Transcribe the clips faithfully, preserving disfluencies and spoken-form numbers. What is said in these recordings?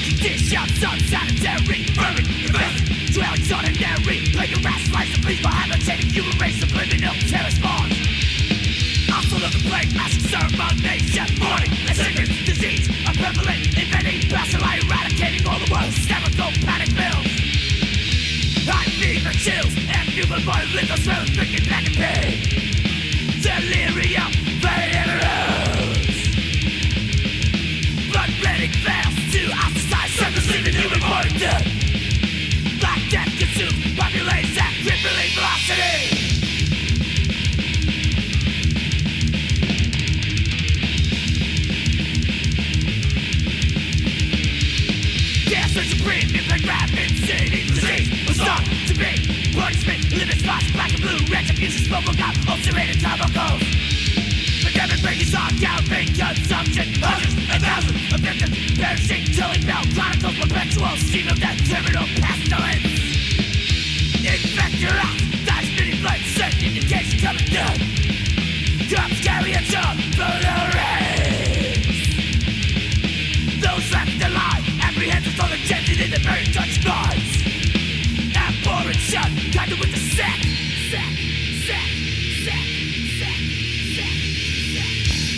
conditions unsanitary, vermin, invasive, dwellings ordinary. Like a rat slice of police for habitating human race, subliminal terror spawns. Also of the plague, mass extermination, mourning, and sickness, disease, are prevalent, invading, bacilli, eradicating all the world's hysterical panic pills. High fever, chills, and human body lethal smell, thinking black and pain. Delirium, fading rose. Blood-bleeding veils to ostracize, circumcision, human body dead. Black death consumes, populates at crippling velocity. Cancer supreme, impact rapid, city, disease, was thought to be punishment, living spots, black and blue, retribution, smoke, got ulcerated chemicals. Pandemic breaking on down, pain consumption, hundreds and thousands of victims perishing, tilling bell, chronicles, perpetual, stream of death, terminal pestilence. Infect your house, die spinning blood, certain indication coming down. Cops carry a job for the race. Those left alive, apprehensive for the tempted in the very touch minds. Abhorrent shut, kind of with the sack, sack, sack, sack, sack, sack, sack.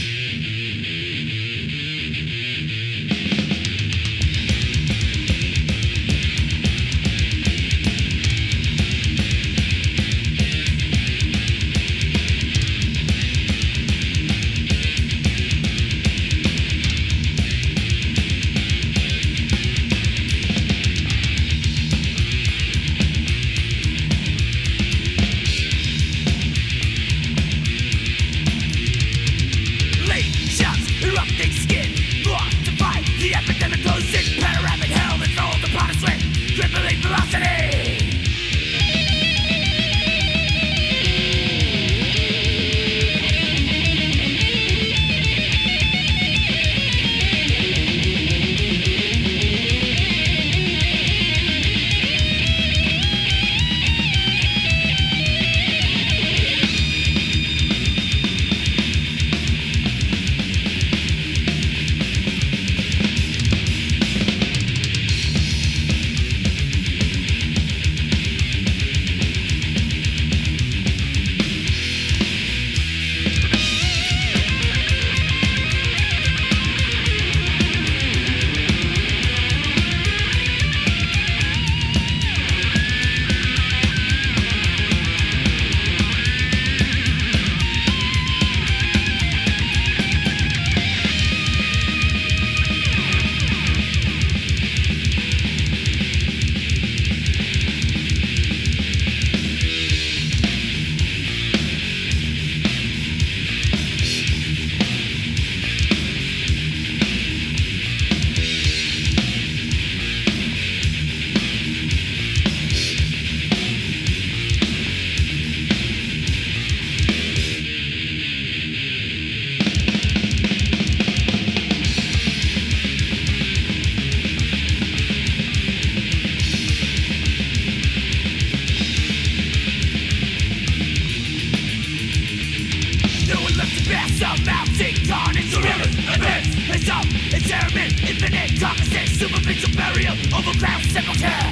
Infinite carcasses, superficial burial, overground sepulchre.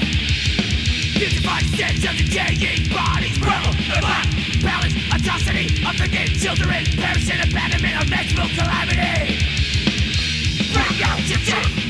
Beautified stench of decaying bodies, purple, black, balance, atrocity, unforgiven children, perish in abandonment of natural calamity. Bring out your dead.